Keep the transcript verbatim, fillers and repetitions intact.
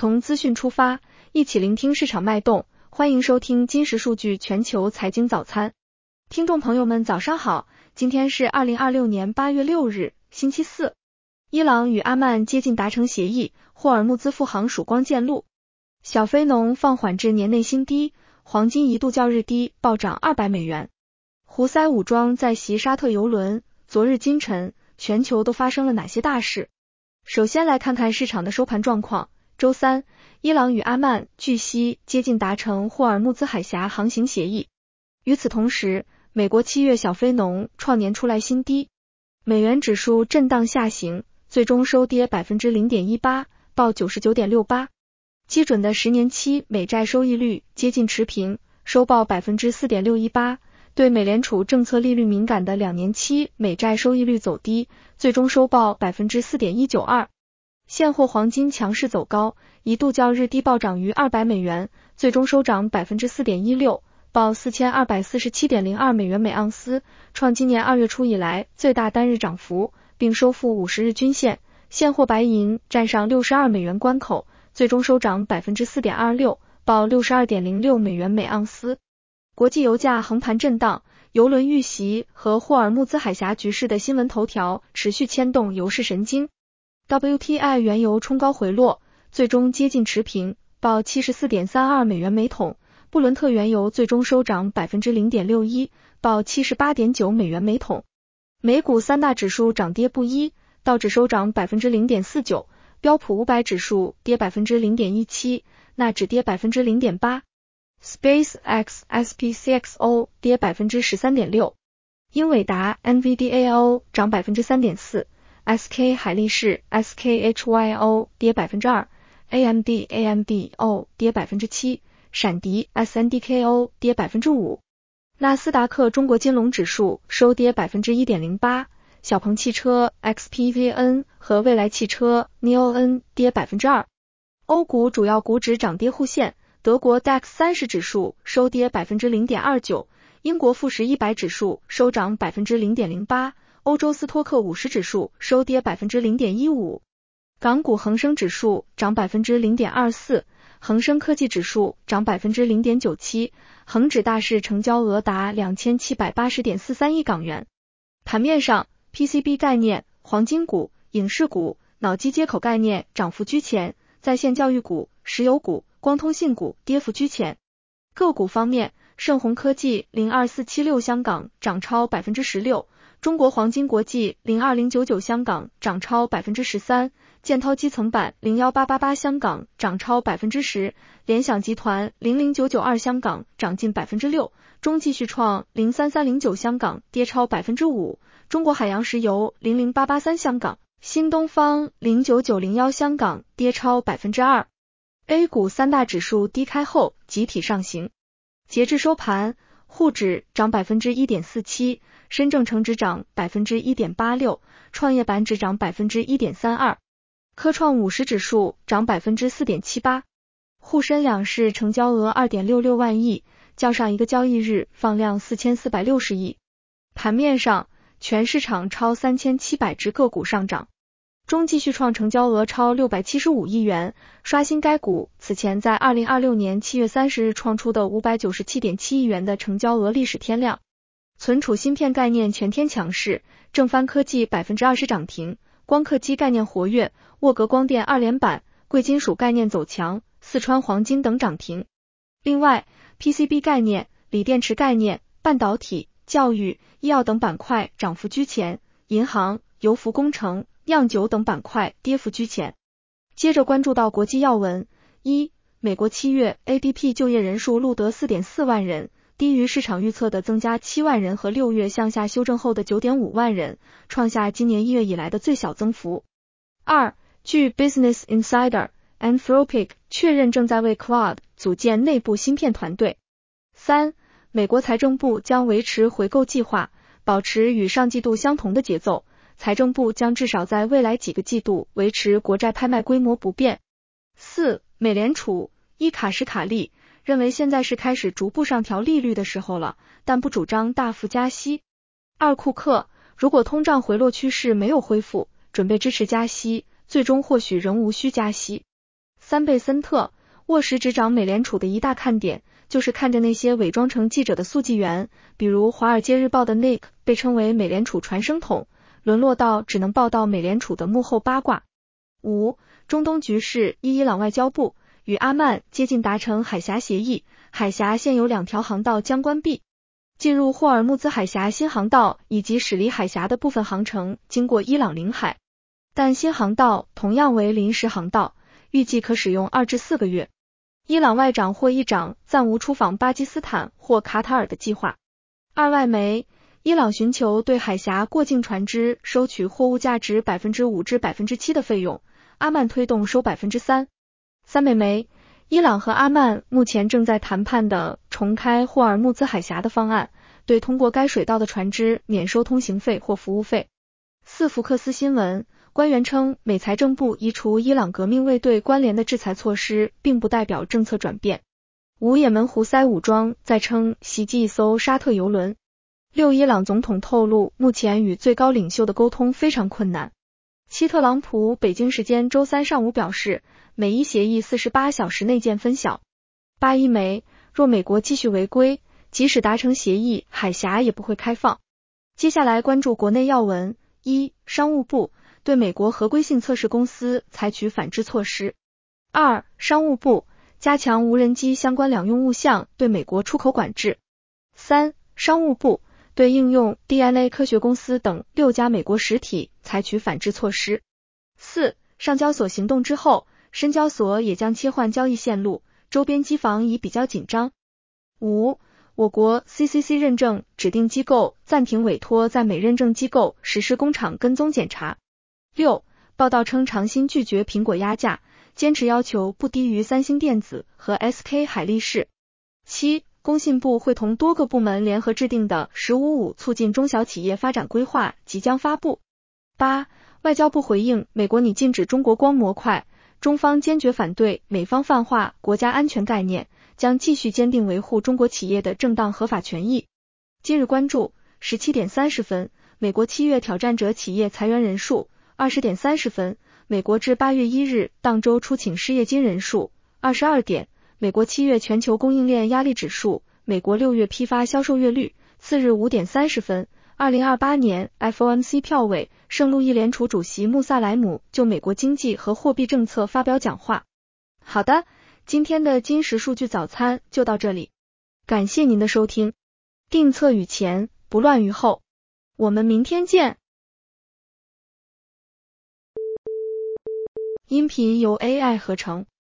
从资讯出发，一起聆听市场脉动。欢迎收听金石数据全球财经早餐。听众朋友们早上好，今天是二零二六年八月六日，星期四。伊朗与阿曼接近达成协议，霍尔木兹复航曙光见路。小非农放缓至年内新低，黄金一度较日低暴涨二百美元。胡塞武装在袭沙特油轮，昨日今晨，全球都发生了哪些大事？首先来看看市场的收盘状况。周三，伊朗与阿曼据悉接近达成霍尔木兹海峡航行协议。与此同时，美国七月小非农创年出来新低，美元指数震荡下行，最终收跌 百分之零点一八， 报 九十九点六八。基准的十年期美债收益率接近持平，收报 百分之四点六一八。对美联储政策利率敏感的两年期美债收益率走低，最终收报 百分之四点一九二。现货黄金强势走高，一度较日低暴涨逾二百美元，最终收涨 百分之四点一六， 报 四千二百四十七点零二美元每盎司，创今年二月初以来最大单日涨幅，并收复五十日均线。现货白银站上六十二美元关口，最终收涨 百分之四点二六， 报 六十二点零六美元每盎司。国际油价横盘震荡，油轮遇袭和霍尔木兹海峡局势的新闻头条持续牵动油市神经。W T I 原油冲高回落，最终接近持平，报 七十四点三二美元每桶。布伦特原油最终收涨 百分之零点六一， 报 七十八点九美元每桶。美股三大指数涨跌不一，道指收涨 百分之零点四九， 标普五百指数跌 百分之零点一七， 纳指跌 百分之零点八。SpaceX S P C X O 跌 百分之十三点六， 英伟达 N V D A O 涨 百分之三点四， S K 海力士 S K H Y O 跌 百分之二， A M D A M D O 跌 百分之七， 闪迪 S N D K O 跌 百分之五。 纳斯达克中国金龙指数收跌 百分之一点零八， 小鹏汽车 X P V N 和蔚来汽车 N I O N 跌 百分之二。 欧股主要股指涨跌互现，德国 D A X 三十指数收跌 百分之零点二九， 英国富时一百指数收涨 百分之零点零八， 欧洲斯托克五十指数收跌 百分之零点一五。 港股恒生指数涨 百分之零点二四， 恒生科技指数涨 百分之零点九七， 恒指大市成交额达 两千七百八十点四三亿港元。盘面上， P C B 概念、黄金股、影视股、脑机接口概念涨幅居前，在线教育股、石油股、光通信股跌幅居前。个股方面，盛虹科技零二四七六香港涨超 百分之十六， 中国黄金国际零二零九九香港涨超 百分之十三， 建滔基层板零一八八八香港涨超 百分之十， 联想集团零零九九二香港涨近 百分之六， 中继续创零三三零九香港跌超 百分之五， 中国海洋石油零零八八三香港、新东方零九九零一香港跌超 百分之二。A 股三大指数低开后集体上行，截至收盘，沪指涨 百分之一点四七， 深证成指涨 百分之一点八六， 创业板指涨 百分之一点三二， 科创五十指数涨 百分之四点七八。 沪深两市成交额 二点六六万亿，较上一个交易日放量四千四百六十亿。盘面上，全市场超三千七百只个股上涨，中继续创成交额超六百七十五亿元，刷新该股此前在二零二六年七月三十日创出的 五百九十七点七亿元的成交额历史天量。存储芯片概念全天强势，正帆科技 百分之二十 涨停，光刻机概念活跃，沃格光电二连板，贵金属概念走强，四川黄金等涨停。另外 P C B 概念、锂电池概念、半导体、教育、医药等板块涨幅居前，银行、油服工程、酿酒等板块跌幅居前。接着关注到国际要闻。一、美国七月 A D P 就业人数录得 四点四万人，低于市场预测的增加七万人和六月向下修正后的 九点五万人，创下今年一月以来的最小增幅。二、据 Business Insider Anthropic 确认正在为 Claude 组建内部芯片团队。三、美国财政部将维持回购计划，保持与上季度相同的节奏，财政部将至少在未来几个季度维持国债拍卖规模不变。四、美联储伊卡什卡利认为现在是开始逐步上调利率的时候了，但不主张大幅加息。二、库克如果通胀回落趋势没有恢复，准备支持加息，最终或许仍无需加息。 三贝森特，沃什执掌美联储的一大看点，就是看着那些伪装成记者的速记员，比如华尔街日报的 Nick 被称为美联储传声筒，沦落到只能报道美联储的幕后八卦。五、中东局势，伊朗外交部与阿曼接近达成海峡协议，海峡现有两条航道将关闭。进入霍尔木兹海峡新航道以及驶离海峡的部分航程经过伊朗领海，但新航道同样为临时航道，预计可使用二至四个月。伊朗外长或议长暂无出访巴基斯坦或卡塔尔的计划。二外媒，伊朗寻求对海峡过境船只收取货物价值 百分之五 至 百分之七 的费用，阿曼推动收 百分之三。三美媒，伊朗和阿曼目前正在谈判的重开霍尔木兹海峡的方案，对通过该水道的船只免收通行费或服务费。四福克斯新闻，官员称美财政部移除伊朗革命卫队关联的制裁措施，并不代表政策转变。五也门胡塞武装再称袭击一艘沙特油轮。六伊朗总统透露，目前与最高领袖的沟通非常困难。七特朗普北京时间周三上午表示，美伊协议四十八小时内见分晓。八一媒，若美国继续违规，即使达成协议，海峡也不会开放。接下来关注国内要闻。一、商务部对美国合规性测试公司采取反制措施。二、商务部加强无人机相关两用物项对美国出口管制。三、商务部对应用 D N A 科学公司等六家美国实体采取反制措施。四、上交所行动之后，深交所也将切换交易线路，周边机房已比较紧张。五、我国 C C C 认证指定机构暂停委托在美认证机构实施工厂跟踪检查。六、报道称长鑫拒绝苹果压价，坚持要求不低于三星电子和 S K 海力士。七、工信部会同多个部门联合制定的十五五促进中小企业发展规划即将发布。八、外交部回应美国拟禁止中国光模块，中方坚决反对美方泛化国家安全概念，将继续坚定维护中国企业的正当合法权益。今日关注，十七点三十分，美国七月挑战者企业裁员人数。二十点三十分，美国至八月一日当周出请失业金人数。二十二点，美国七月全球供应链压力指数，美国六月批发销售月率。次日五点三十分，二零二八年 F O M C 票委，圣路易联储主席穆萨莱姆就美国经济和货币政策发表讲话。好的，今天的金石数据早餐就到这里，感谢您的收听。定策于前，不乱于后，我们明天见。音频由 A I 合成。